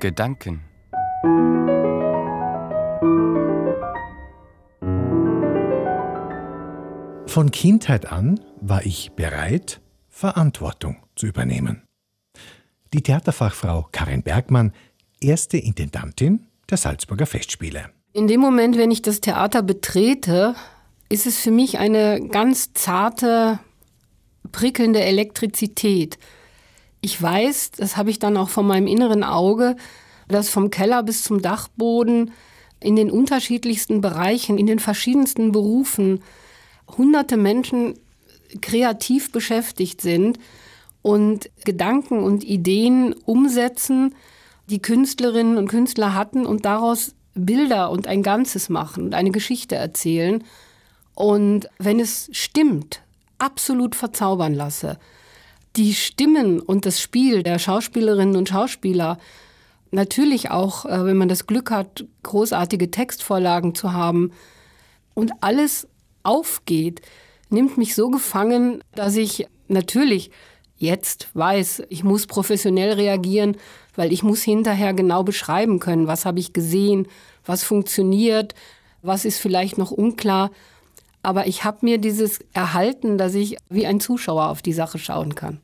Gedanken. Von Kindheit an war ich bereit, Verantwortung zu übernehmen. Die Theaterfachfrau Karin Bergmann, erste Intendantin der Salzburger Festspiele. In dem Moment, wenn ich das Theater betrete, ist es für mich eine ganz zarte, prickelnde Elektrizität. Ich weiß, das habe ich dann auch von meinem inneren Auge, dass vom Keller bis zum Dachboden in den unterschiedlichsten Bereichen, in den verschiedensten Berufen hunderte Menschen kreativ beschäftigt sind und Gedanken und Ideen umsetzen, die Künstlerinnen und Künstler hatten und daraus Bilder und ein Ganzes machen und eine Geschichte erzählen. Und wenn es stimmt, absolut verzaubern lasse. Die Stimmen und das Spiel der Schauspielerinnen und Schauspieler, natürlich auch, wenn man das Glück hat, großartige Textvorlagen zu haben und alles aufgeht, nimmt mich so gefangen, dass ich natürlich jetzt weiß, ich muss professionell reagieren, weil ich muss hinterher genau beschreiben können, was habe ich gesehen, was funktioniert, was ist vielleicht noch unklar. Aber ich habe mir dieses erhalten, dass ich wie ein Zuschauer auf die Sache schauen kann.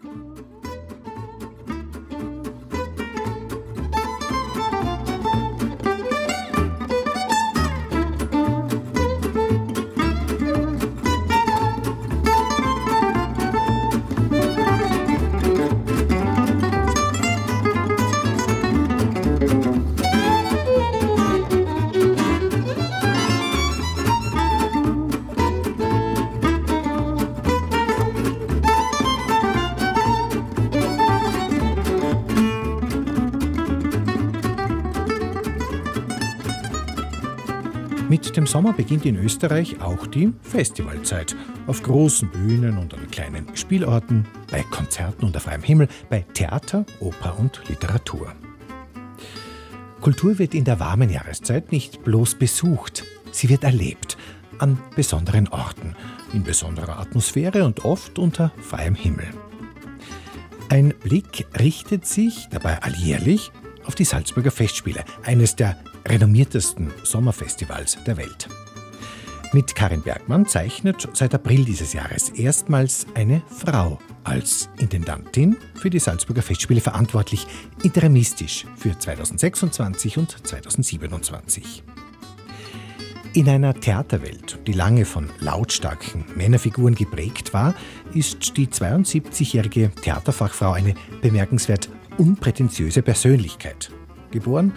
Mit dem Sommer beginnt in Österreich auch die Festivalzeit. Auf großen Bühnen und an kleinen Spielorten, bei Konzerten unter freiem Himmel, bei Theater, Oper und Literatur. Kultur wird in der warmen Jahreszeit nicht bloß besucht, sie wird erlebt, an besonderen Orten, in besonderer Atmosphäre und oft unter freiem Himmel. Ein Blick richtet sich dabei alljährlich auf die Salzburger Festspiele, eines der renommiertesten Sommerfestivals der Welt. Mit Karin Bergmann zeichnet seit April dieses Jahres erstmals eine Frau als Intendantin für die Salzburger Festspiele verantwortlich, interimistisch für 2026 und 2027. In einer Theaterwelt, die lange von lautstarken Männerfiguren geprägt war, ist die 72-jährige Theaterfachfrau eine bemerkenswert unprätentiöse Persönlichkeit. Geboren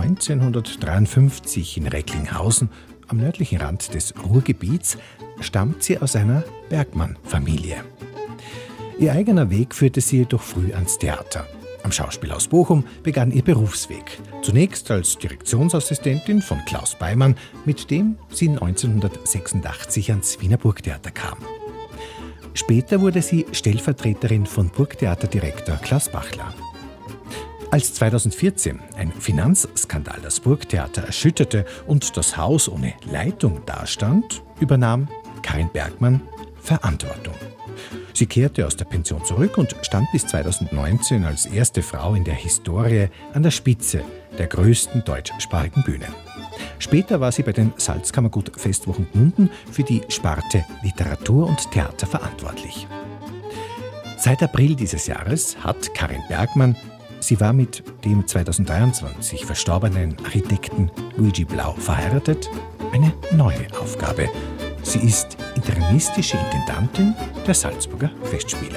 1953 in Recklinghausen, am nördlichen Rand des Ruhrgebiets, stammt sie aus einer Bergmann-Familie. Ihr eigener Weg führte sie jedoch früh ans Theater. Am Schauspielhaus Bochum begann ihr Berufsweg. Zunächst als Direktionsassistentin von Klaus Beimann, mit dem sie 1986 ans Wiener Burgtheater kam. Später wurde sie Stellvertreterin von Burgtheaterdirektor Klaus Bachler. Als 2014 ein Finanzskandal das Burgtheater erschütterte und das Haus ohne Leitung dastand, übernahm Karin Bergmann Verantwortung. Sie kehrte aus der Pension zurück und stand bis 2019 als erste Frau in der Historie an der Spitze der größten deutschsprachigen Bühne. Später war sie bei den Salzkammergut-Festwochen Gmunden für die Sparte Literatur und Theater verantwortlich. Seit April dieses Jahres hat Karin Bergmann, sie war mit dem 2023 verstorbenen Architekten Luigi Blau verheiratet, eine neue Aufgabe. Sie ist interimistische Intendantin der Salzburger Festspiele.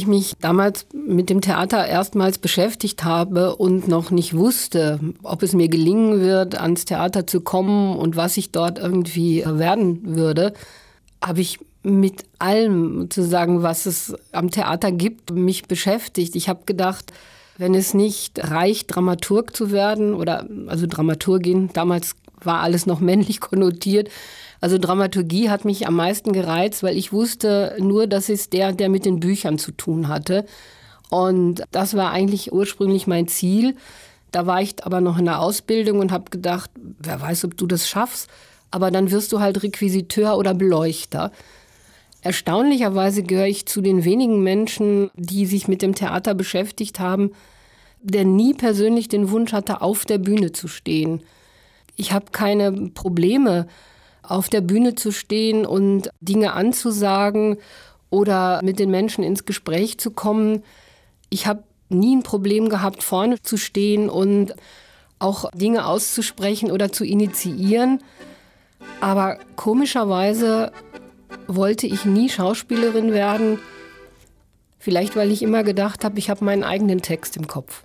ich mich damals mit dem Theater erstmals beschäftigt habe und noch nicht wusste, ob es mir gelingen wird, ans Theater zu kommen und was ich dort irgendwie werden würde, habe ich mit allem sozusagen, was es am Theater gibt, mich beschäftigt. Ich habe gedacht, wenn es nicht reicht, Dramaturg zu werden also Dramaturgin, damals war alles noch männlich konnotiert. Also Dramaturgie hat mich am meisten gereizt, weil ich wusste nur, das ist der mit den Büchern zu tun hatte. Und das war eigentlich ursprünglich mein Ziel. Da war ich aber noch in der Ausbildung und habe gedacht, wer weiß, ob du das schaffst. Aber dann wirst du halt Requisiteur oder Beleuchter. Erstaunlicherweise gehöre ich zu den wenigen Menschen, die sich mit dem Theater beschäftigt haben, der nie persönlich den Wunsch hatte, auf der Bühne zu stehen. Ich habe keine Probleme, auf der Bühne zu stehen und Dinge anzusagen oder mit den Menschen ins Gespräch zu kommen. Ich habe nie ein Problem gehabt, vorne zu stehen und auch Dinge auszusprechen oder zu initiieren. Aber komischerweise wollte ich nie Schauspielerin werden. Vielleicht, weil ich immer gedacht habe, ich habe meinen eigenen Text im Kopf.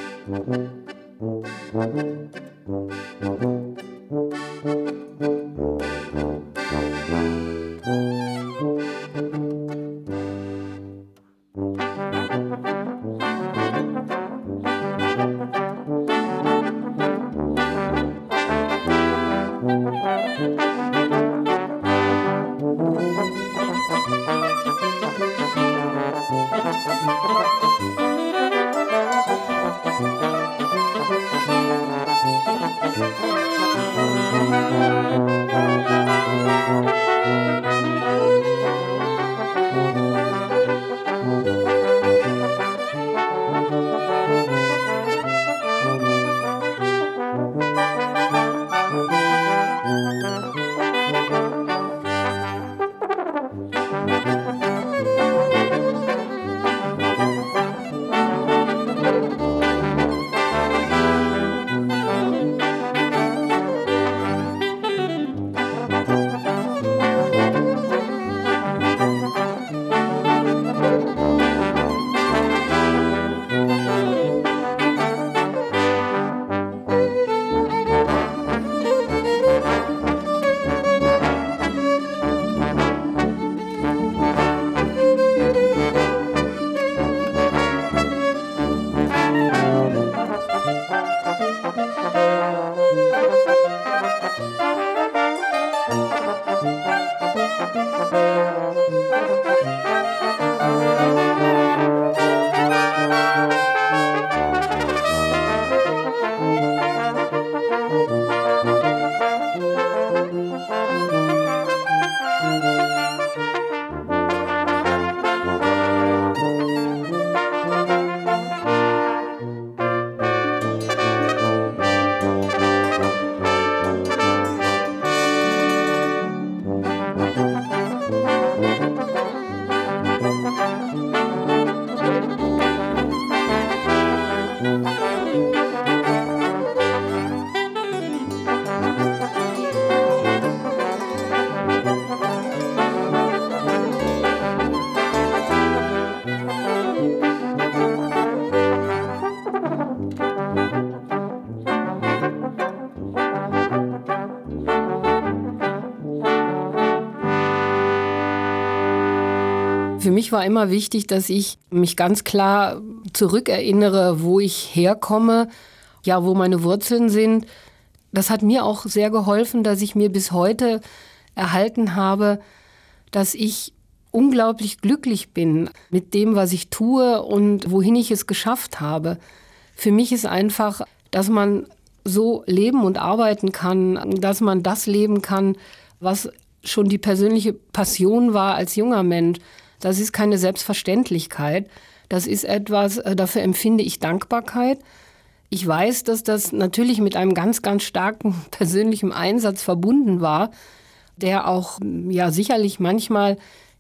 Für mich war immer wichtig, dass ich mich ganz klar zurückerinnere, wo ich herkomme, ja, wo meine Wurzeln sind. Das hat mir auch sehr geholfen, dass ich mir bis heute erhalten habe, dass ich unglaublich glücklich bin mit dem, was ich tue und wohin ich es geschafft habe. Für mich ist einfach, dass man so leben und arbeiten kann, dass man das leben kann, was schon die persönliche Passion war als junger Mensch. Das ist keine Selbstverständlichkeit. Das ist etwas, dafür empfinde ich Dankbarkeit. Ich weiß, dass das natürlich mit einem ganz, ganz starken persönlichen Einsatz verbunden war, der auch ja sicherlich manchmal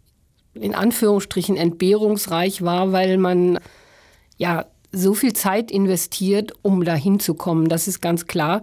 in Anführungsstrichen entbehrungsreich war, weil man ja so viel Zeit investiert, um dahin zu kommen. Das ist ganz klar.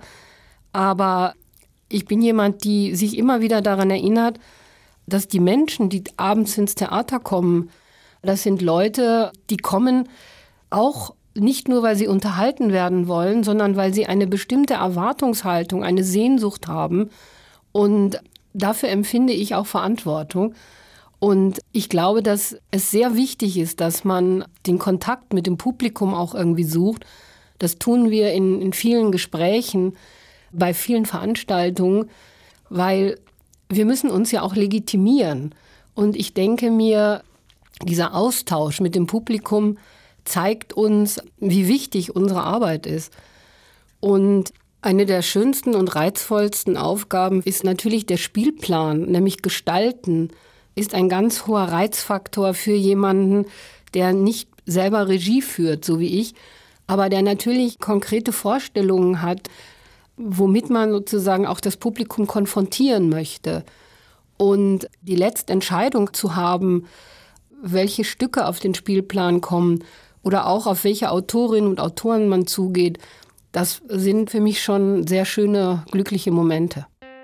Aber ich bin jemand, die sich immer wieder daran erinnert, dass die Menschen, die abends ins Theater kommen, Das sind Leute, die kommen auch nicht nur, weil sie unterhalten werden wollen, sondern weil sie eine bestimmte Erwartungshaltung, eine Sehnsucht haben. Und dafür empfinde ich auch Verantwortung. Und ich glaube, dass es sehr wichtig ist, dass man den Kontakt mit dem Publikum auch irgendwie sucht. Das tun wir in vielen Gesprächen, bei vielen Veranstaltungen, weil wir müssen uns ja auch legitimieren. Und ich denke mir, dieser Austausch mit dem Publikum zeigt uns, wie wichtig unsere Arbeit ist. Und eine der schönsten und reizvollsten Aufgaben ist natürlich der Spielplan, nämlich Gestalten, ist ein ganz hoher Reizfaktor für jemanden, der nicht selber Regie führt, so wie ich, aber der natürlich konkrete Vorstellungen hat, womit man sozusagen auch das Publikum konfrontieren möchte. Und die letzte Entscheidung zu haben, welche Stücke auf den Spielplan kommen oder auch auf welche Autorinnen und Autoren man zugeht, das sind für mich schon sehr schöne, glückliche Momente.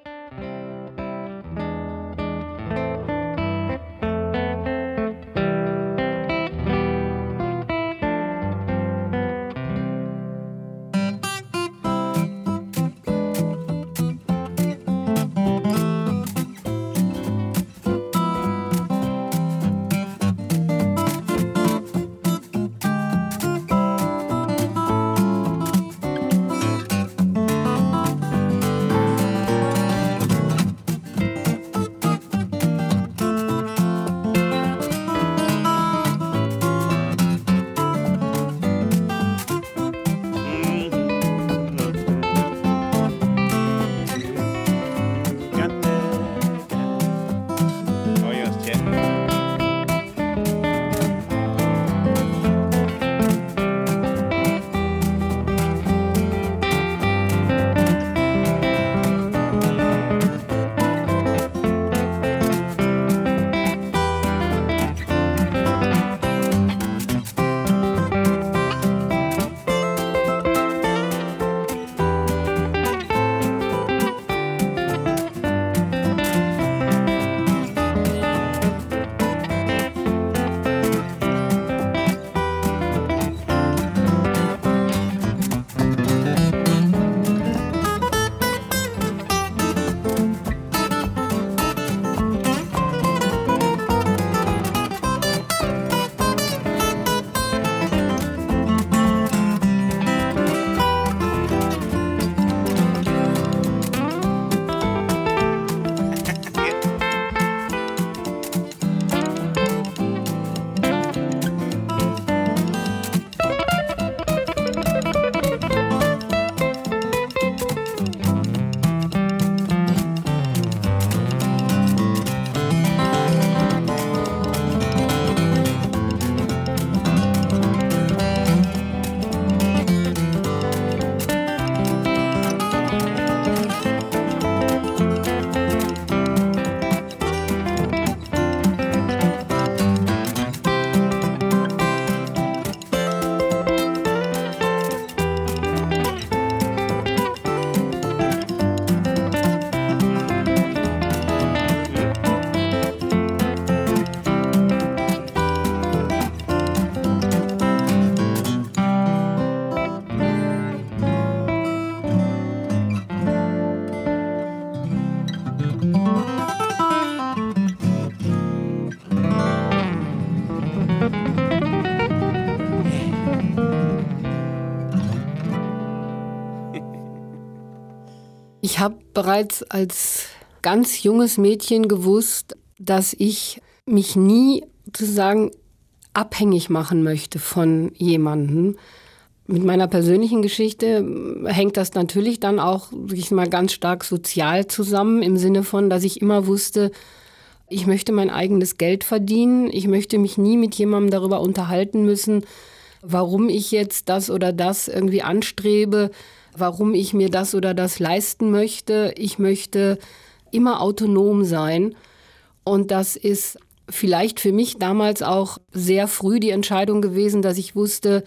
Ich habe bereits als ganz junges Mädchen gewusst, dass ich mich nie sozusagen abhängig machen möchte von jemandem. Mit meiner persönlichen Geschichte hängt das natürlich dann auch, sag ich mal, ganz stark sozial zusammen, im Sinne von, dass ich immer wusste, ich möchte mein eigenes Geld verdienen. Ich möchte mich nie mit jemandem darüber unterhalten müssen, warum ich jetzt das oder das irgendwie anstrebe, warum ich mir das oder das leisten möchte. Ich möchte immer autonom sein. Und das ist vielleicht für mich damals auch sehr früh die Entscheidung gewesen, dass ich wusste,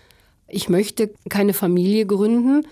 ich möchte keine Familie gründen.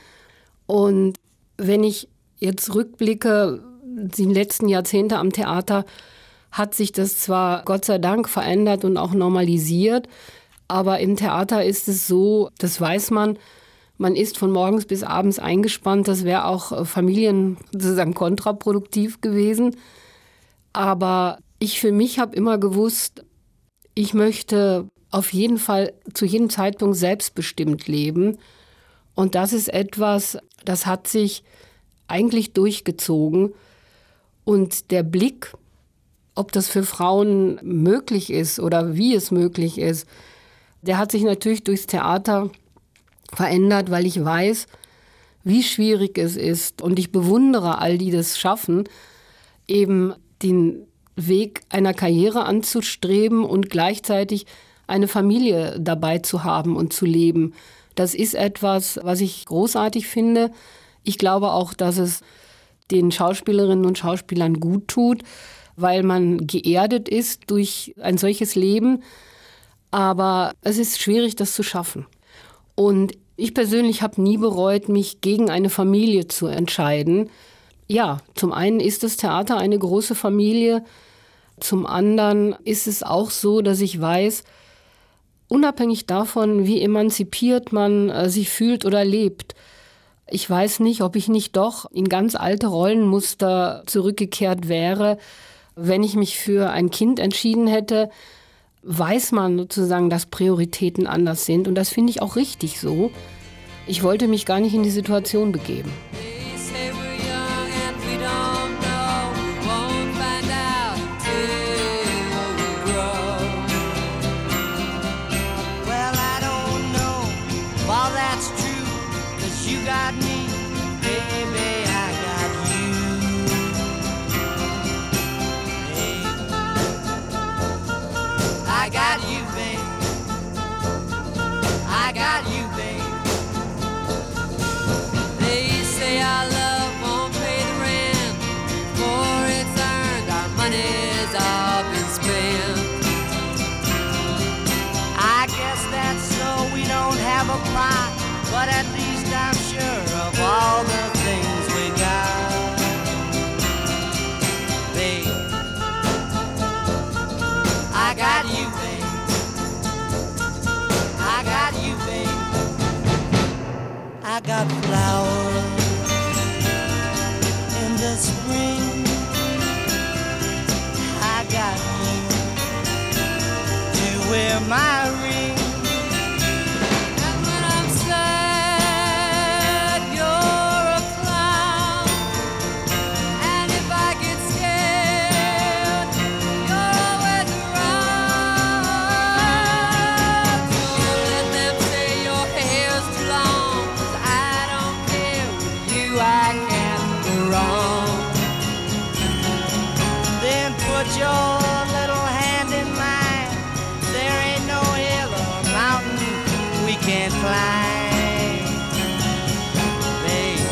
Und wenn ich jetzt rückblicke, die letzten Jahrzehnte am Theater, hat sich das zwar Gott sei Dank verändert und auch normalisiert, aber im Theater ist es so, das weiß man, man ist von morgens bis abends eingespannt. Das wäre auch Familien sozusagen kontraproduktiv gewesen. Aber ich für mich habe immer gewusst, ich möchte auf jeden Fall zu jedem Zeitpunkt selbstbestimmt leben. Und das ist etwas, das hat sich eigentlich durchgezogen. Und der Blick, ob das für Frauen möglich ist oder wie es möglich ist, der hat sich natürlich durchs Theater verändert, weil ich weiß, wie schwierig es ist. Und ich bewundere all die das schaffen, eben den Weg einer Karriere anzustreben und gleichzeitig eine Familie dabei zu haben und zu leben. Das ist etwas, was ich großartig finde. Ich glaube auch, dass es den Schauspielerinnen und Schauspielern gut tut, weil man geerdet ist durch ein solches Leben. Aber es ist schwierig, das zu schaffen. Und ich persönlich habe nie bereut, mich gegen eine Familie zu entscheiden. Ja, zum einen ist das Theater eine große Familie. Zum anderen ist es auch so, dass ich weiß, unabhängig davon, wie emanzipiert man sich fühlt oder lebt, ich weiß nicht, ob ich nicht doch in ganz alte Rollenmuster zurückgekehrt wäre. Wenn ich mich für ein Kind entschieden hätte, weiß man sozusagen, dass Prioritäten anders sind. Und das finde ich auch richtig so. Ich wollte mich gar nicht in die Situation begeben. But at least I'm sure of all the things we got. Babe, I got you, babe. I got you, babe. I got flowers in the spring. I got you to wear my ring. Your little hand in mine. There ain't no hill or mountain we can't climb. Babe,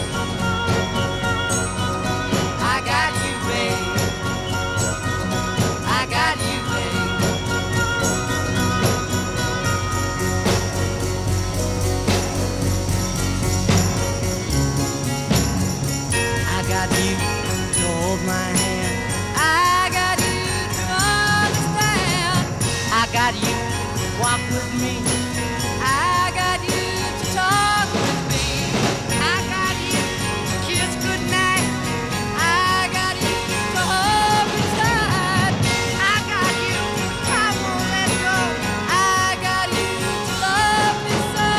I got you, babe. I got you, babe. I got you to hold my hand. I got you to walk with me. I got you to talk with me. I got you to kiss goodnight. I got you to hold me tight. I got you, I won't let go. I got you to love me so.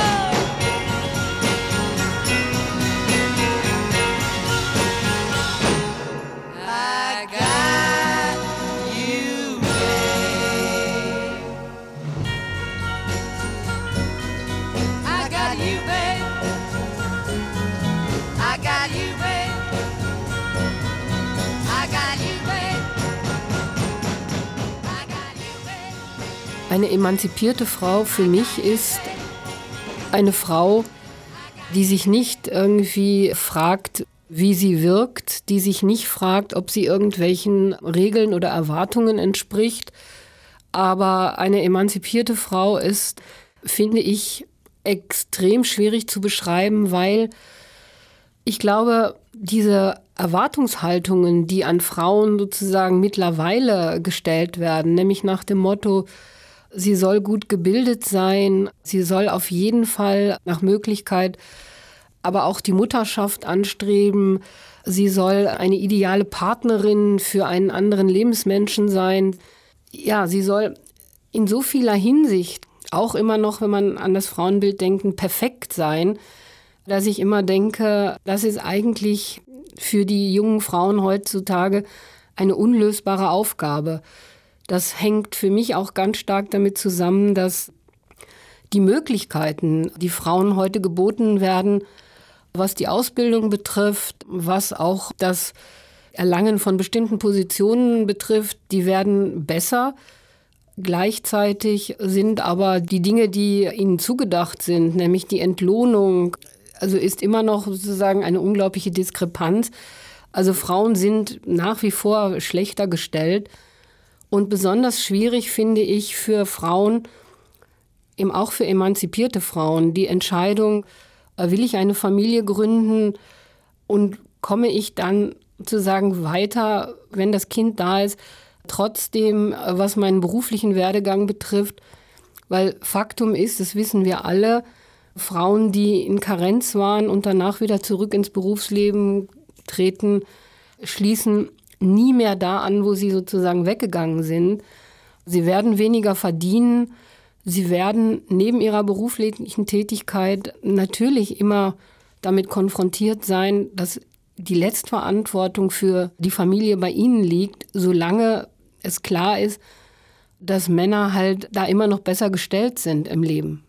I got you, babe. I got you, babe. I got you, babe. I got you, babe. I got you, babe. Eine emanzipierte Frau für mich ist eine Frau, die sich nicht irgendwie fragt, wie sie wirkt, die sich nicht fragt, ob sie irgendwelchen Regeln oder Erwartungen entspricht. Aber eine emanzipierte Frau ist, finde ich, extrem schwierig zu beschreiben, weil Ich glaube, diese Erwartungshaltungen, die an Frauen sozusagen mittlerweile gestellt werden, nämlich nach dem Motto, sie soll gut gebildet sein, sie soll auf jeden Fall nach Möglichkeit aber auch die Mutterschaft anstreben, sie soll eine ideale Partnerin für einen anderen Lebensmenschen sein. Ja, sie soll in so vieler Hinsicht auch immer noch, wenn man an das Frauenbild denkt, perfekt sein, dass ich immer denke, das ist eigentlich für die jungen Frauen heutzutage eine unlösbare Aufgabe. Das hängt für mich auch ganz stark damit zusammen, dass die Möglichkeiten, die Frauen heute geboten werden, was die Ausbildung betrifft, was auch das Erlangen von bestimmten Positionen betrifft, die werden besser. Gleichzeitig sind aber die Dinge, die ihnen zugedacht sind, nämlich die Entlohnung, also ist immer noch sozusagen eine unglaubliche Diskrepanz. Also Frauen sind nach wie vor schlechter gestellt. Und besonders schwierig finde ich für Frauen, eben auch für emanzipierte Frauen, die Entscheidung, will ich eine Familie gründen und komme ich dann sozusagen weiter, wenn das Kind da ist, trotzdem, was meinen beruflichen Werdegang betrifft. Weil Faktum ist, das wissen wir alle, Frauen, die in Karenz waren und danach wieder zurück ins Berufsleben treten, schließen nie mehr da an, wo sie sozusagen weggegangen sind. Sie werden weniger verdienen. Sie werden neben ihrer beruflichen Tätigkeit natürlich immer damit konfrontiert sein, dass die Letztverantwortung für die Familie bei ihnen liegt, solange es klar ist, dass Männer halt da immer noch besser gestellt sind im Leben.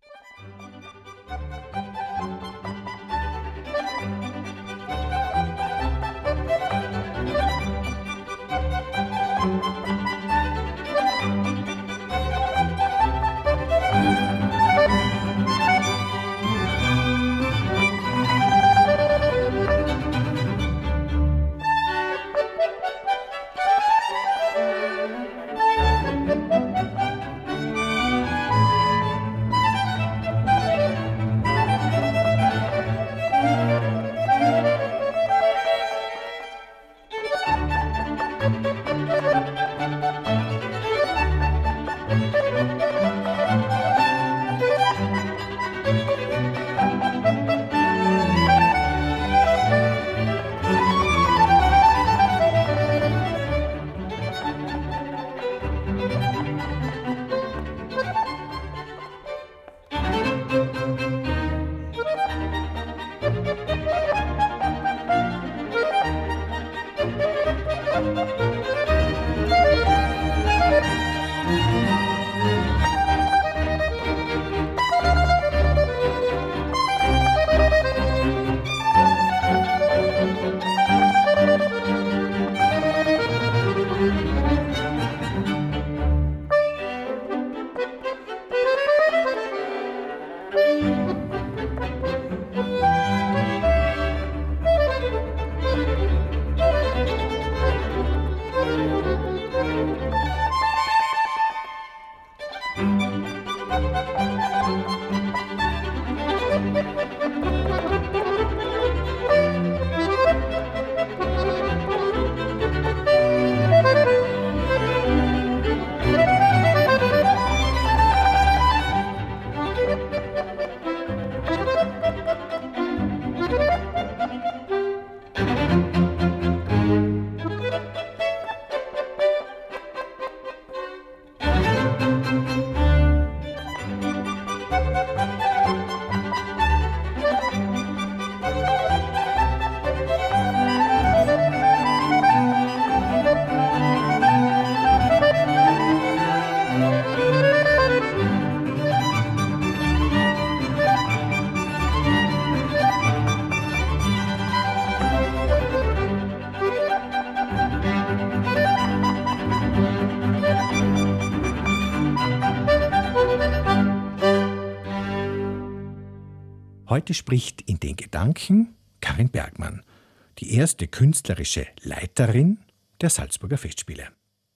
Heute spricht in den Gedanken Karin Bergmann, die erste künstlerische Leiterin der Salzburger Festspiele.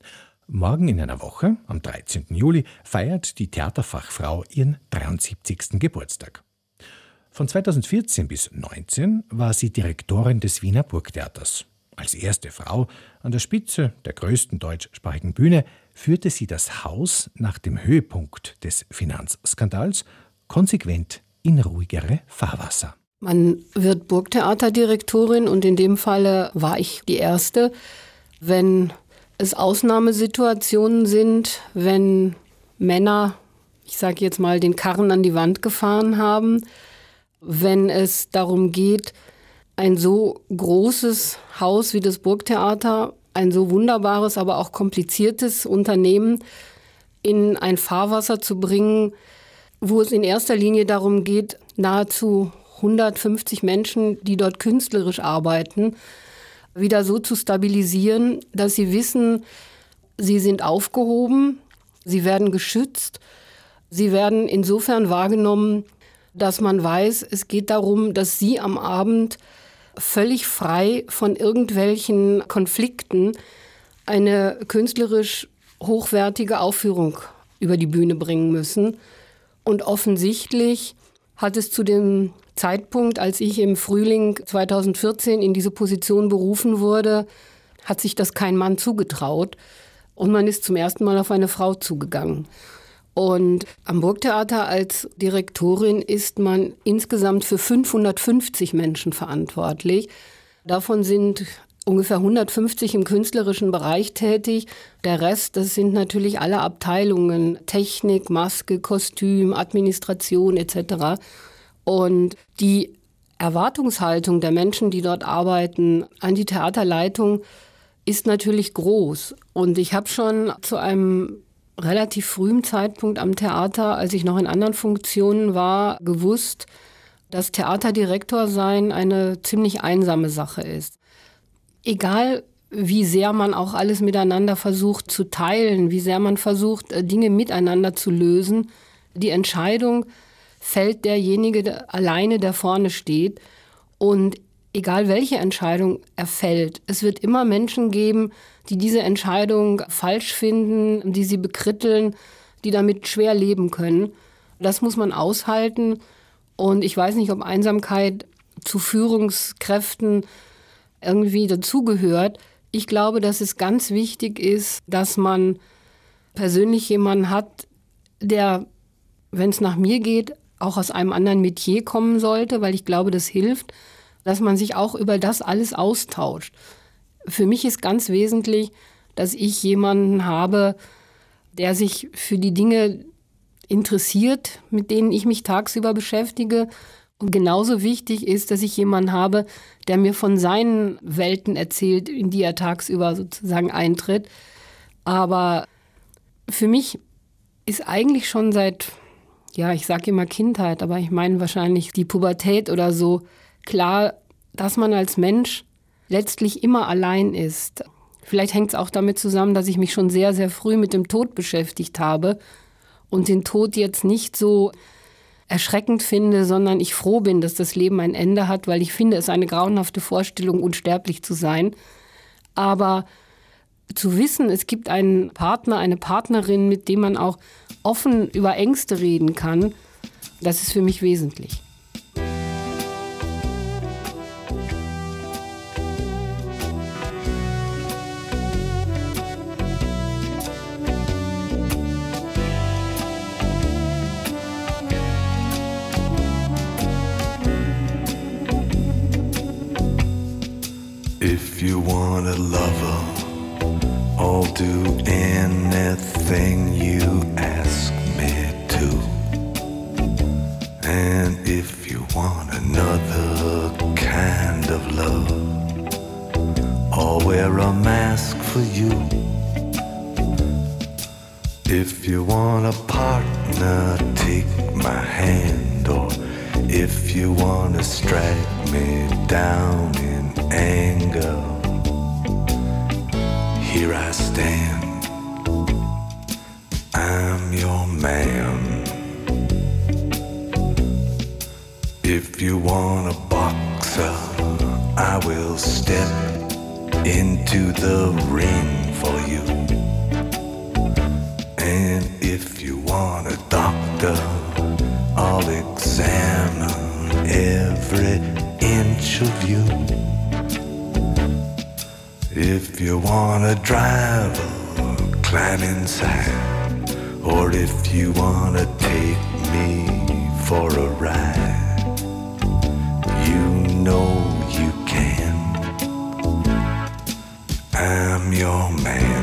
Morgen in einer Woche, am 13. Juli, feiert die Theaterfachfrau ihren 73. Geburtstag. Von 2014 bis 2019 war sie Direktorin des Wiener Burgtheaters. Als erste Frau an der Spitze der größten deutschsprachigen Bühne führte sie das Haus nach dem Höhepunkt des Finanzskandals konsequent in ruhigere Fahrwasser. Man wird Burgtheaterdirektorin und in dem Falle war ich die Erste. Wenn es Ausnahmesituationen sind, wenn Männer, ich sage jetzt mal, den Karren an die Wand gefahren haben, wenn es darum geht, ein so großes Haus wie das Burgtheater, ein so wunderbares, aber auch kompliziertes Unternehmen in ein Fahrwasser zu bringen, wo es in erster Linie darum geht, nahezu 150 Menschen, die dort künstlerisch arbeiten, wieder so zu stabilisieren, dass sie wissen, sie sind aufgehoben, sie werden geschützt, sie werden insofern wahrgenommen, dass man weiß, es geht darum, dass sie am Abend völlig frei von irgendwelchen Konflikten eine künstlerisch hochwertige Aufführung über die Bühne bringen müssen. Und offensichtlich hat es zu dem Zeitpunkt, als ich im Frühling 2014 in diese Position berufen wurde, hat sich das kein Mann zugetraut. Und man ist zum ersten Mal auf eine Frau zugegangen. Und am Burgtheater als Direktorin ist man insgesamt für 550 Menschen verantwortlich. Davon sind ungefähr 150 im künstlerischen Bereich tätig. Der Rest, das sind natürlich alle Abteilungen, Technik, Maske, Kostüm, Administration etc. Und die Erwartungshaltung der Menschen, die dort arbeiten, an die Theaterleitung ist natürlich groß. Und ich habe schon zu einem relativ frühen Zeitpunkt am Theater, als ich noch in anderen Funktionen war, gewusst, dass Theaterdirektor sein eine ziemlich einsame Sache ist. Egal, wie sehr man auch alles miteinander versucht zu teilen, wie sehr man versucht, Dinge miteinander zu lösen, die Entscheidung fällt derjenige alleine, der vorne steht. Und egal, welche Entscheidung er fällt, es wird immer Menschen geben, die diese Entscheidung falsch finden, die sie bekritteln, die damit schwer leben können. Das muss man aushalten. Und ich weiß nicht, ob Einsamkeit zu Führungskräften irgendwie dazugehört. Ich glaube, dass es ganz wichtig ist, dass man persönlich jemanden hat, der, wenn es nach mir geht, auch aus einem anderen Metier kommen sollte, weil ich glaube, das hilft, dass man sich auch über das alles austauscht. Für mich ist ganz wesentlich, dass ich jemanden habe, der sich für die Dinge interessiert, mit denen ich mich tagsüber beschäftige. Und genauso wichtig ist, dass ich jemanden habe, der mir von seinen Welten erzählt, in die er tagsüber sozusagen eintritt. Aber für mich ist eigentlich schon seit, ja, ich sage immer Kindheit, aber ich meine wahrscheinlich die Pubertät oder so, klar, dass man als Mensch letztlich immer allein ist. Vielleicht hängt es auch damit zusammen, dass ich mich schon sehr, sehr früh mit dem Tod beschäftigt habe und den Tod jetzt nicht so erschreckend finde, sondern ich froh bin, dass das Leben ein Ende hat, weil ich finde, es eine grauenhafte Vorstellung, unsterblich zu sein. Aber zu wissen, es gibt einen Partner, eine Partnerin, mit dem man auch offen über Ängste reden kann, das ist für mich wesentlich. If you want a lover, I'll do anything you ask me to. And if you want another kind of love, I'll wear a mask for you. If you want a partner, take my hand. Or if you want to strike me down in anger, here I stand, I'm your man. If you want a boxer, I will step into the ring for you. And if you want a doctor, I'll examine every inch of you. If you wanna drive or climb inside, or if you wanna take me for a ride, you know you can. I'm your man.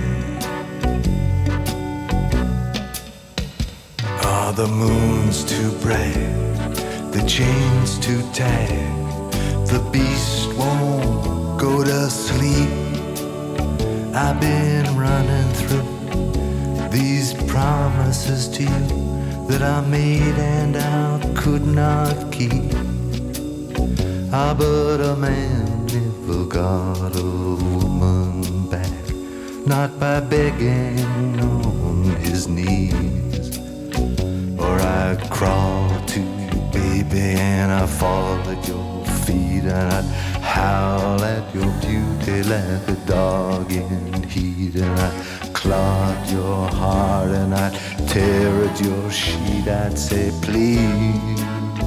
Are the moon's too bright, the chain's too tight, the beast won't go to sleep. I've been running through these promises to you that I made and I could not keep. Ah, but a man never got a woman back, not by begging on his knees. Or I'd crawl to you, baby, and I'd fall at your feet, and I'd howl at your beauty like a dog in heat, and I'd claw at your heart, and I'd tear at your sheet. I'd say, please,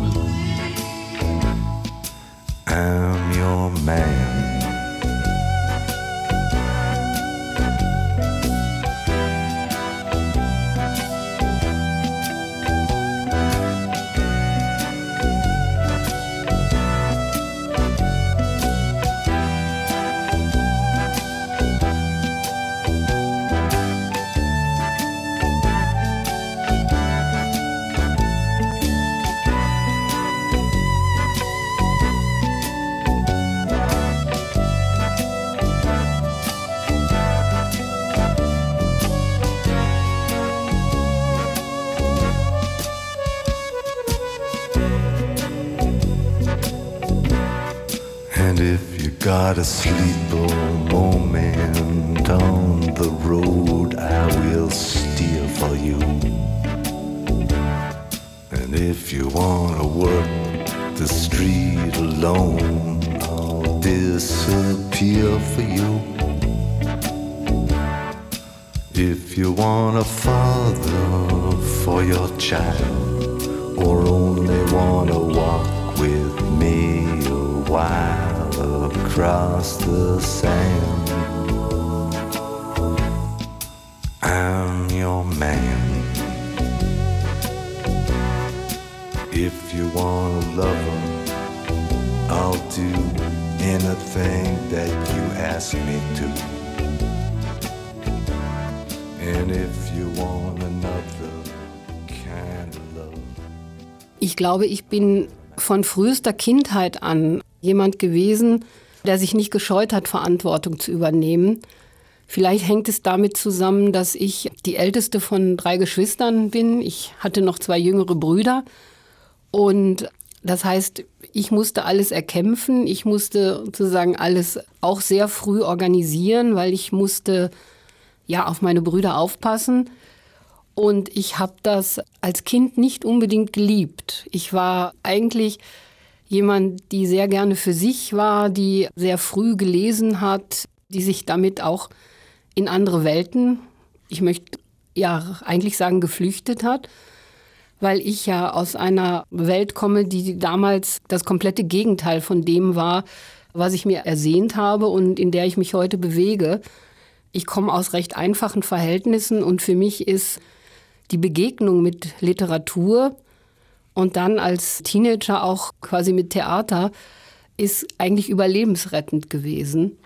I'm your man. And if you got a sleeper moment on the road, I will steer for you. And if you wanna work the street alone, I'll disappear for you. If you want a father for your child, or only wanna walk with me a while across the sand, I'm your man. If you wanna love him, I'll do anything that you ask me to. And if you want another kind of love. Ich glaube, ich bin von frühester Kindheit an jemand gewesen, der sich nicht gescheut hat, Verantwortung zu übernehmen. Vielleicht hängt es damit zusammen, dass ich die älteste von 3 Geschwistern bin. Ich hatte noch 2 jüngere Brüder. Und das heißt, ich musste alles erkämpfen. Ich musste sozusagen alles auch sehr früh organisieren, weil ich musste ja auf meine Brüder aufpassen. Und ich habe das als Kind nicht unbedingt geliebt. Ich war eigentlich jemand, die sehr gerne für sich war, die sehr früh gelesen hat, die sich damit auch in andere Welten, ich möchte ja eigentlich sagen, geflüchtet hat, weil ich ja aus einer Welt komme, die damals das komplette Gegenteil von dem war, was ich mir ersehnt habe und in der ich mich heute bewege. Ich komme aus recht einfachen Verhältnissen und für mich ist die Begegnung mit Literatur und dann als Teenager auch quasi mit Theater ist eigentlich überlebensrettend gewesen.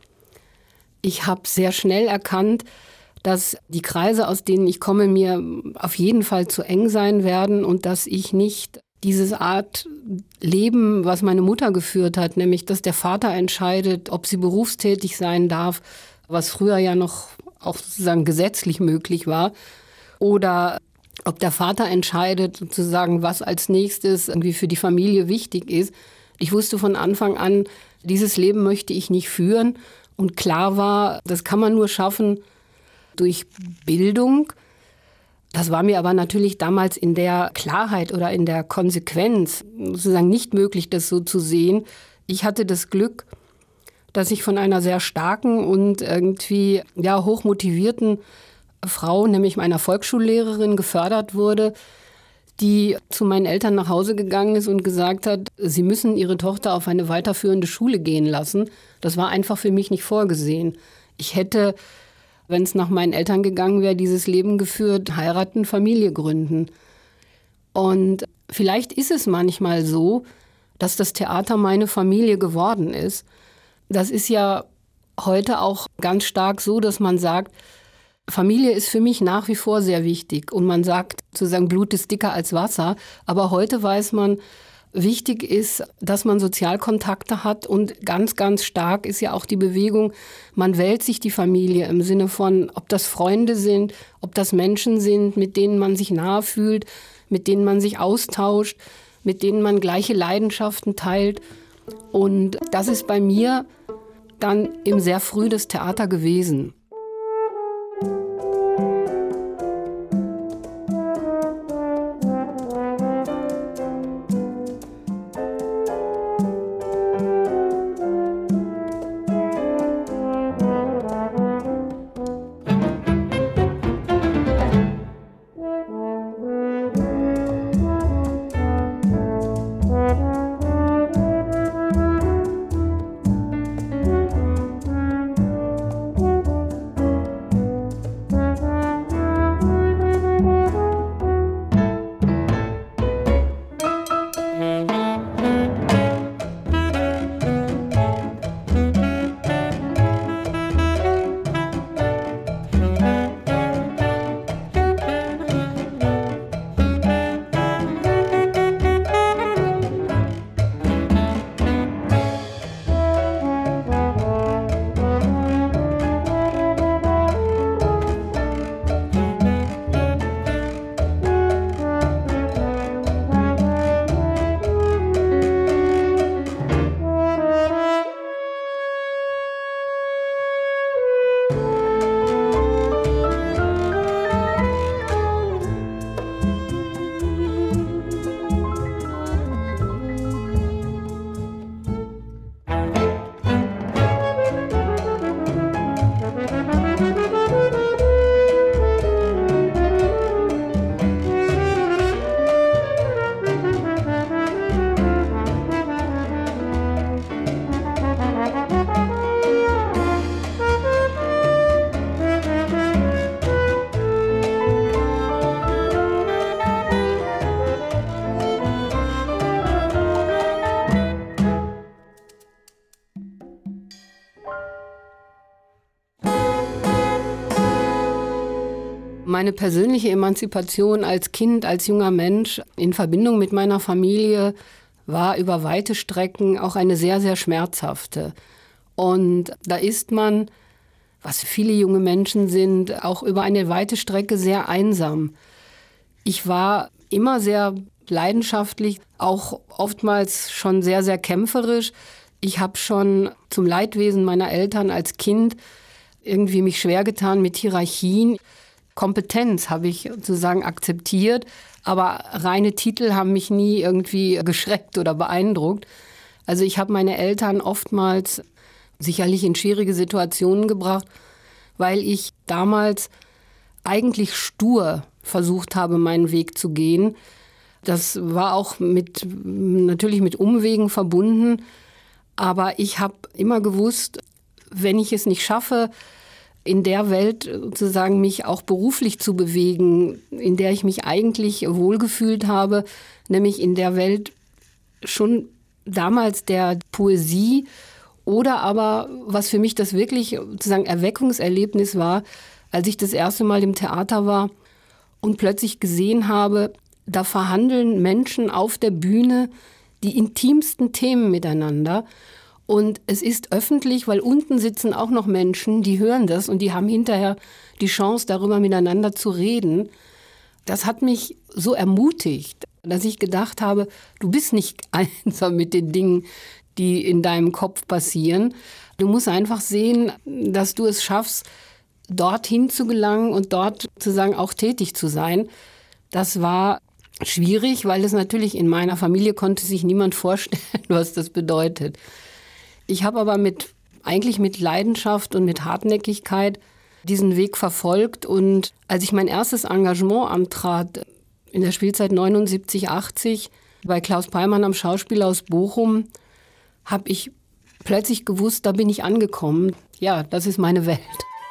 Ich habe sehr schnell erkannt, dass die Kreise, aus denen ich komme, mir auf jeden Fall zu eng sein werden und dass ich nicht diese Art Leben, was meine Mutter geführt hat, nämlich dass der Vater entscheidet, ob sie berufstätig sein darf, was früher ja noch auch sozusagen gesetzlich möglich war, oder ob der Vater entscheidet, sozusagen, was als nächstes irgendwie für die Familie wichtig ist. Ich wusste von Anfang an, dieses Leben möchte ich nicht führen. Und klar war, das kann man nur schaffen durch Bildung. Das war mir aber natürlich damals in der Klarheit oder in der Konsequenz sozusagen nicht möglich, das so zu sehen. Ich hatte das Glück, dass ich von einer sehr starken und irgendwie ja hochmotivierten Frau, nämlich meiner Volksschullehrerin, gefördert wurde, die zu meinen Eltern nach Hause gegangen ist und gesagt hat, sie müssen ihre Tochter auf eine weiterführende Schule gehen lassen. Das war einfach für mich nicht vorgesehen. Ich hätte, wenn es nach meinen Eltern gegangen wäre, dieses Leben geführt, heiraten, Familie gründen. Und vielleicht ist es manchmal so, dass das Theater meine Familie geworden ist. Das ist ja heute auch ganz stark so, dass man sagt, Familie ist für mich nach wie vor sehr wichtig. Und man sagt sozusagen, Blut ist dicker als Wasser. Aber heute weiß man, wichtig ist, dass man Sozialkontakte hat. Und ganz, ganz stark ist ja auch die Bewegung, man wählt sich die Familie im Sinne von, ob das Freunde sind, ob das Menschen sind, mit denen man sich nahe fühlt, mit denen man sich austauscht, mit denen man gleiche Leidenschaften teilt. Und das ist bei mir dann eben sehr früh das Theater gewesen. Meine persönliche Emanzipation als Kind, als junger Mensch in Verbindung mit meiner Familie war über weite Strecken auch eine sehr, sehr schmerzhafte. Und da ist man, was viele junge Menschen sind, auch über eine weite Strecke sehr einsam. Ich war immer sehr leidenschaftlich, auch oftmals schon sehr, sehr kämpferisch. Ich habe schon zum Leidwesen meiner Eltern als Kind irgendwie mich schwer getan mit Hierarchien. Kompetenz habe ich sozusagen akzeptiert, aber reine Titel haben mich nie irgendwie geschreckt oder beeindruckt. Also ich habe meine Eltern oftmals sicherlich in schwierige Situationen gebracht, weil ich damals eigentlich stur versucht habe, meinen Weg zu gehen. Das war auch natürlich mit Umwegen verbunden, aber ich habe immer gewusst, wenn ich es nicht schaffe, in der Welt sozusagen mich auch beruflich zu bewegen, in der ich mich eigentlich wohlgefühlt habe, nämlich in der Welt schon damals der Poesie oder aber, was für mich das wirklich sozusagen Erweckungserlebnis war, als ich das erste Mal im Theater war und plötzlich gesehen habe, da verhandeln Menschen auf der Bühne die intimsten Themen miteinander. Und es ist öffentlich, weil unten sitzen auch noch Menschen, die hören das und die haben hinterher die Chance, darüber miteinander zu reden. Das hat mich so ermutigt, dass ich gedacht habe, du bist nicht einsam mit den Dingen, die in deinem Kopf passieren. Du musst einfach sehen, dass du es schaffst, dorthin zu gelangen und dort sozusagen auch tätig zu sein. Das war schwierig, weil es natürlich in meiner Familie konnte sich niemand vorstellen, was das bedeutet. Ich habe aber eigentlich mit Leidenschaft und mit Hartnäckigkeit diesen Weg verfolgt. Und als ich mein erstes Engagement antrat In der Spielzeit 79, 80 bei Klaus Peimann am Schauspielhaus Bochum habe ich plötzlich gewusst, da bin ich angekommen. Ja, das ist meine Welt.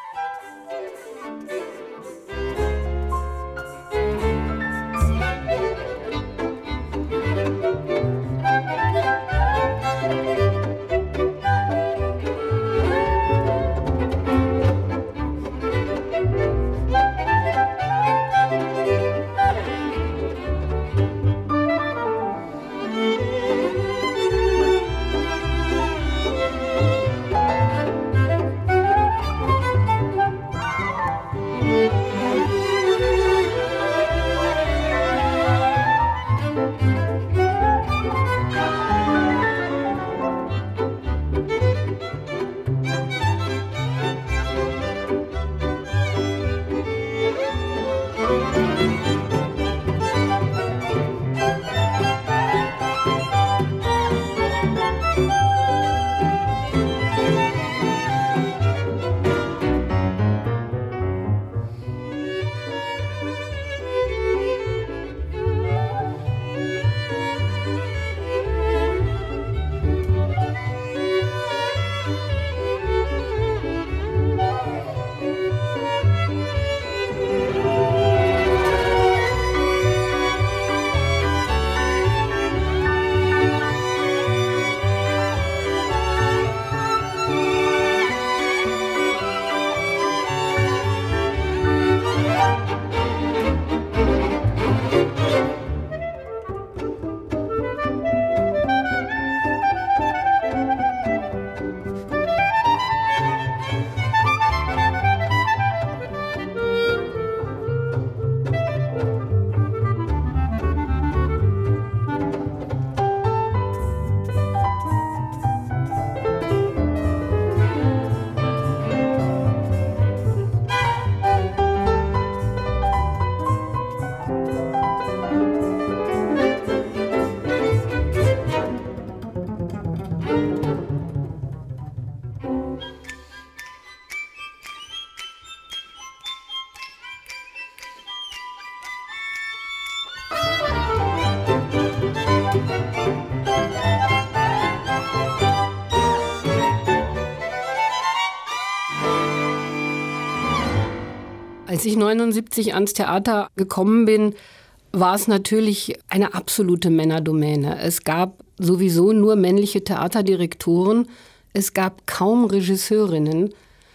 Als ich 79 ans Theater gekommen bin, war es natürlich eine absolute Männerdomäne. Es gab sowieso nur männliche Theaterdirektoren. Es gab kaum Regisseurinnen.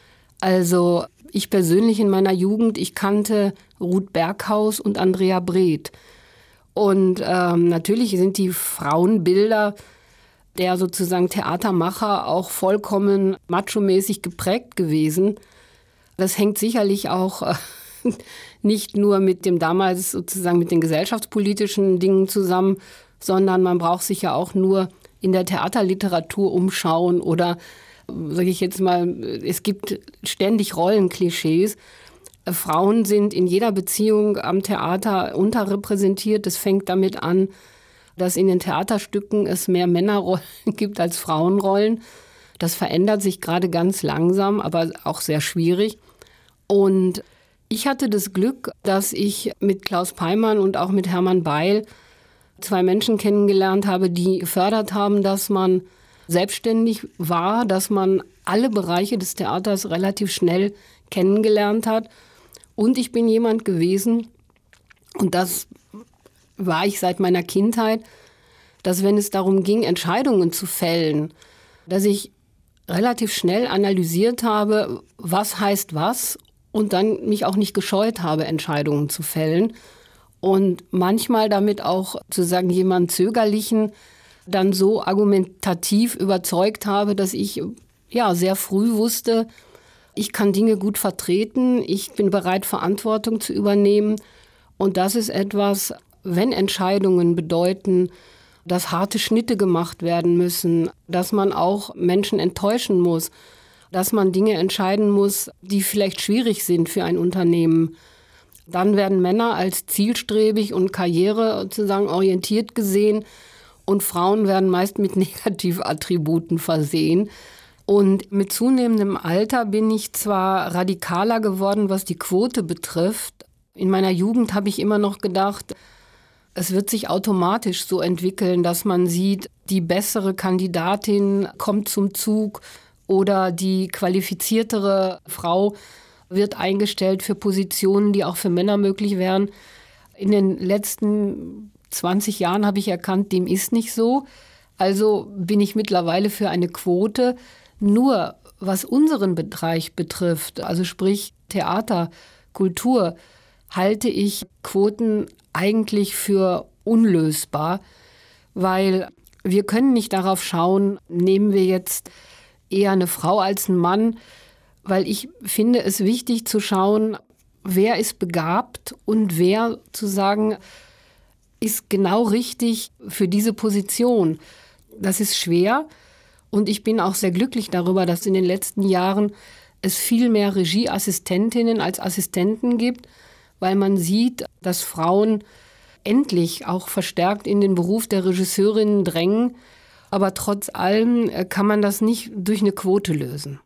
Also ich persönlich in meiner Jugend, ich kannte Ruth Berghaus und Andrea Breth. Und natürlich sind die Frauenbilder der sozusagen Theatermacher auch vollkommen machomäßig geprägt gewesen. Das hängt sicherlich auch nicht nur mit dem damals sozusagen mit den gesellschaftspolitischen Dingen zusammen, sondern man braucht sich ja auch nur in der Theaterliteratur umschauen oder, sage ich jetzt mal, es gibt ständig Rollenklischees. Frauen sind in jeder Beziehung am Theater unterrepräsentiert. Das fängt damit an, dass in den Theaterstücken es mehr Männerrollen gibt als Frauenrollen. Das verändert sich gerade ganz langsam, aber auch sehr schwierig. Und ich hatte das Glück, dass ich mit Klaus Peimann und auch mit Hermann Beil zwei Menschen kennengelernt habe, die gefördert haben, dass man selbstständig war, dass man alle Bereiche des Theaters relativ schnell kennengelernt hat. Und ich bin jemand gewesen, und das war ich seit meiner Kindheit, dass wenn es darum ging, Entscheidungen zu fällen, dass ich relativ schnell analysiert habe, was heißt was, und dann mich auch nicht gescheut habe, Entscheidungen zu fällen. Und manchmal damit auch sozusagen jemanden Zögerlichen dann so argumentativ überzeugt habe, dass ich ja sehr früh wusste, ich kann Dinge gut vertreten, ich bin bereit, Verantwortung zu übernehmen. Und das ist etwas, wenn Entscheidungen bedeuten, dass harte Schnitte gemacht werden müssen, dass man auch Menschen enttäuschen muss, dass man Dinge entscheiden muss, die vielleicht schwierig sind für ein Unternehmen. Dann werden Männer als zielstrebig und Karriere sozusagen orientiert gesehen und Frauen werden meist mit Negativattributen versehen. Und mit zunehmendem Alter bin ich zwar radikaler geworden, was die Quote betrifft, In meiner Jugend habe ich immer noch gedacht, es wird sich automatisch so entwickeln, dass man sieht, die bessere Kandidatin kommt zum Zug oder die qualifiziertere Frau wird eingestellt für Positionen, die auch für Männer möglich wären. In den letzten 20 Jahren habe ich erkannt, dem ist nicht so. Also bin ich mittlerweile für eine Quote. Nur was unseren Bereich betrifft, also sprich Theater, Kultur, halte ich Quoten eigentlich für unlösbar, weil wir können nicht darauf schauen, nehmen wir jetzt eher eine Frau als einen Mann, weil ich finde es wichtig zu schauen, wer ist begabt und wer zu sagen, ist genau richtig für diese Position. Das ist schwer und ich bin auch sehr glücklich darüber, dass in den letzten Jahren es viel mehr Regieassistentinnen als Assistenten gibt, weil man sieht, dass Frauen endlich auch verstärkt in den Beruf der Regisseurinnen drängen. Aber trotz allem kann man das nicht durch eine Quote lösen.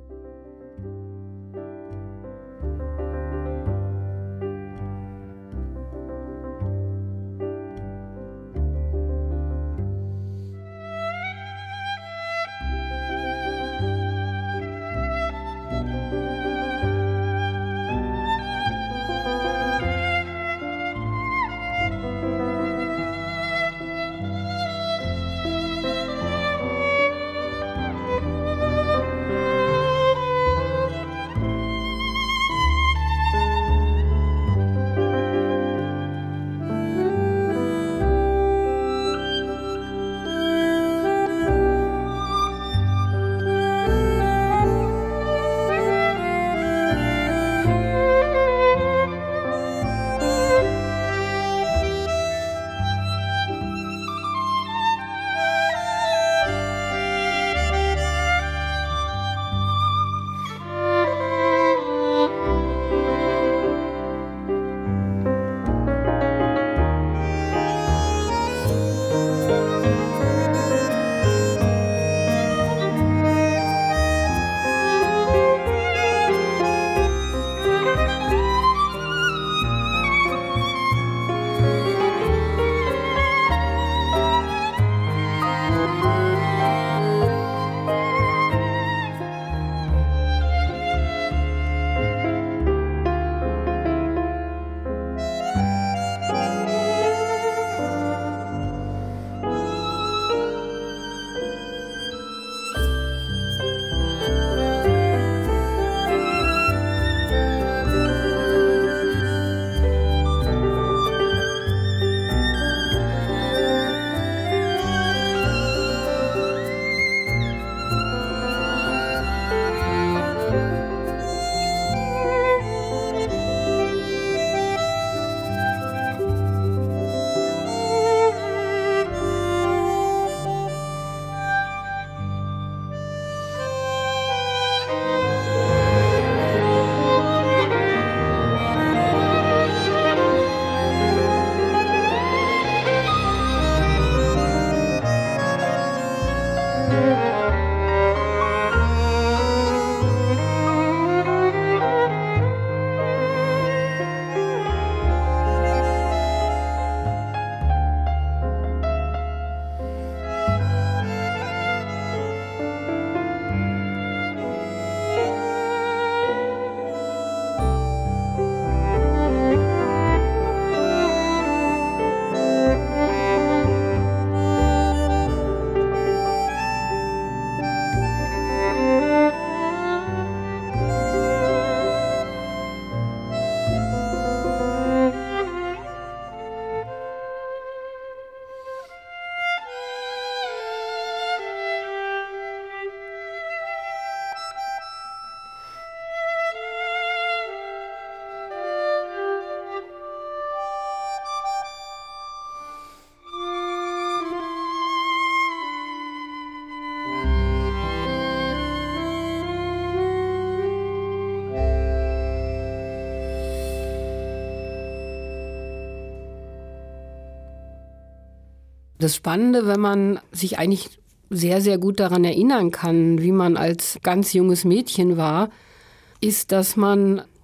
Das Spannende, wenn man sich eigentlich sehr, sehr gut daran erinnern kann, wie man als ganz junges Mädchen war, ist, dass man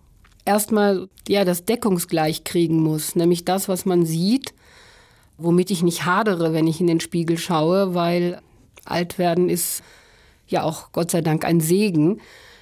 erstmal das Deckungsgleich kriegen muss, nämlich das, was man sieht, womit ich nicht hadere, wenn ich in den Spiegel schaue, weil alt werden ist ja auch Gott sei Dank ein Segen.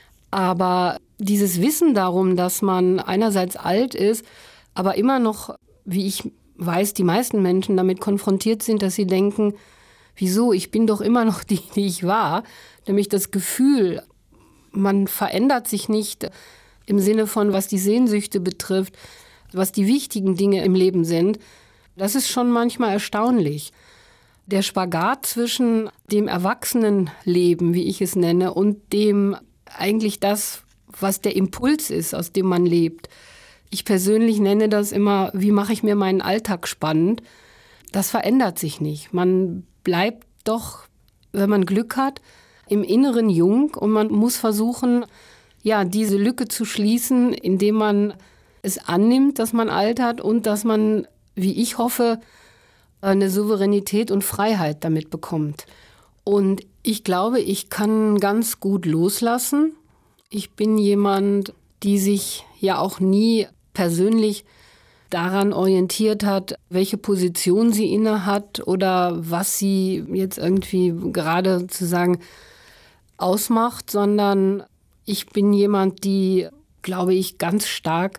Aber dieses Wissen darum, dass man einerseits alt ist, aber immer noch, wie ich weiß, die meisten Menschen damit konfrontiert sind, dass sie denken, wieso, ich bin doch immer noch die ich war. Nämlich das Gefühl, man verändert sich nicht im Sinne von, was die Sehnsüchte betrifft, was die wichtigen Dinge im Leben sind. Das ist schon manchmal erstaunlich. Der Spagat zwischen dem Erwachsenenleben, wie ich es nenne, und dem eigentlich das, was der Impuls ist, aus dem man lebt. Ich persönlich nenne das immer, wie mache ich mir meinen Alltag spannend? Das verändert sich nicht. Man bleibt doch, wenn man Glück hat, im Inneren jung und man muss versuchen, diese Lücke zu schließen, indem man es annimmt, dass man altert und dass man, wie ich hoffe, eine Souveränität und Freiheit damit bekommt. Und ich glaube, ich kann ganz gut loslassen. Ich bin jemand, die sich ja auch nie persönlich daran orientiert hat, welche Position sie inne hat oder was sie jetzt irgendwie gerade sozusagen ausmacht, sondern ich bin jemand, die, glaube ich, ganz stark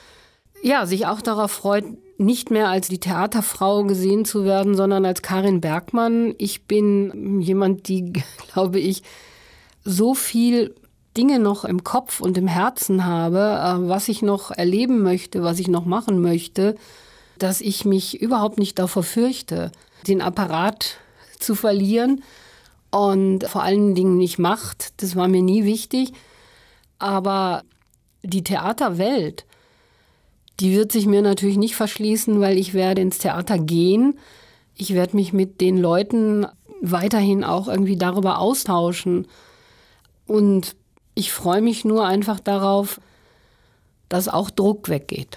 sich auch darauf freut, nicht mehr als die Theaterfrau gesehen zu werden, sondern als Karin Bergmann. Ich bin jemand, die, glaube ich, so viel Dinge noch im Kopf und im Herzen habe, was ich noch erleben möchte, was ich noch machen möchte, dass ich mich überhaupt nicht davor fürchte, den Apparat zu verlieren und vor allen Dingen nicht Macht. Das war mir nie wichtig. Aber die Theaterwelt, die wird sich mir natürlich nicht verschließen, weil ich werde ins Theater gehen. Ich werde mich mit den Leuten weiterhin auch irgendwie darüber austauschen. Und ich freue mich nur einfach darauf, dass auch Druck weggeht.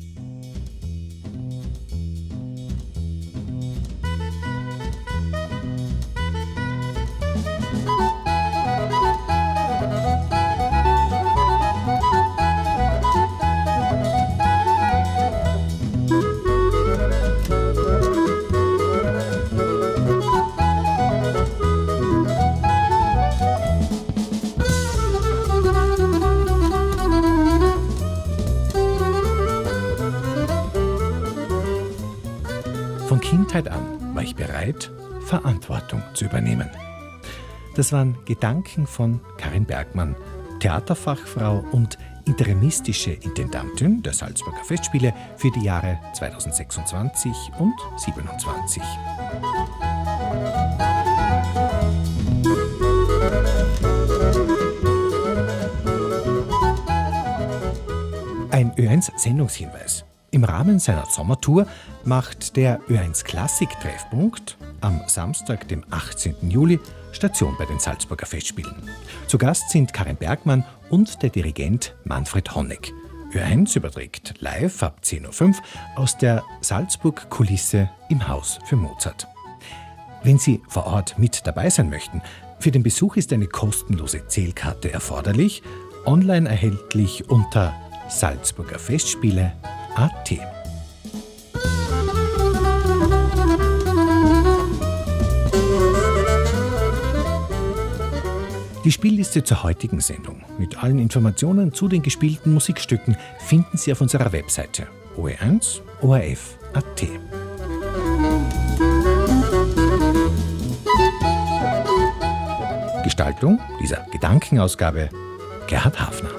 Von Kindheit an war ich bereit, Verantwortung zu übernehmen. Das waren Gedanken von Karin Bergmann, Theaterfachfrau und interimistische Intendantin der Salzburger Festspiele für die Jahre 2026 und 2027. Ein Ö1-Sendungshinweis. Im Rahmen seiner Sommertour macht der Ö1 Klassik-Treffpunkt am Samstag, dem 18. Juli, Station bei den Salzburger Festspielen. Zu Gast sind Karin Bergmann und der Dirigent Manfred Honeck. Ö1 überträgt live ab 10.05 Uhr aus der Salzburg-Kulisse im Haus für Mozart. Wenn Sie vor Ort mit dabei sein möchten, für den Besuch ist eine kostenlose Zählkarte erforderlich, online erhältlich unter salzburgerfestspiele.at. Die Spielliste zur heutigen Sendung mit allen Informationen zu den gespielten Musikstücken finden Sie auf unserer Webseite OE1-ORF.at. Gestaltung dieser Gedankenausgabe Gerhard Hafner.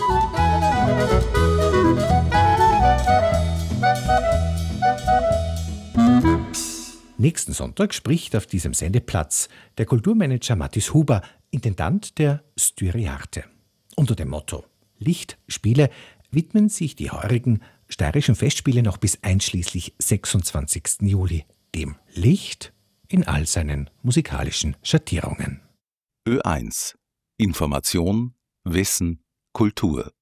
Nächsten Sonntag spricht auf diesem Sendeplatz der Kulturmanager Mathis Huber, Intendant der Styriarte. Unter dem Motto Lichtspiele widmen sich die heurigen steirischen Festspiele noch bis einschließlich 26. Juli dem Licht in all seinen musikalischen Schattierungen. Ö1 Information, Wissen, Kultur